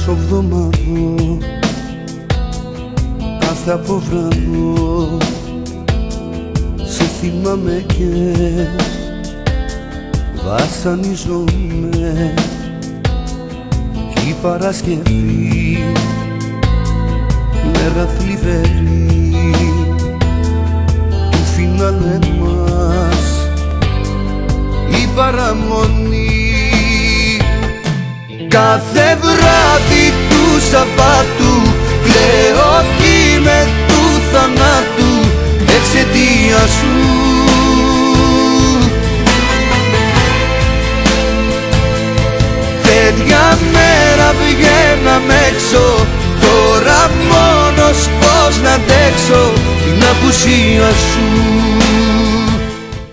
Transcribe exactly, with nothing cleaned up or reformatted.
μεσοβδομάδο κάθε αποβράδο σε θυμάμαι και βασανίζομαι. Κι η Παρασκευή μέρα θλιβερή του φινάλε μας η παραμονή. Κάθε βράδυ του Σαββάτου κλαίω κι με του θανάτου εξαιτίας σου. Τέτοια μέρα βγαίναμε έξω, τώρα μόνος πώς να αντέξω την απουσία σου.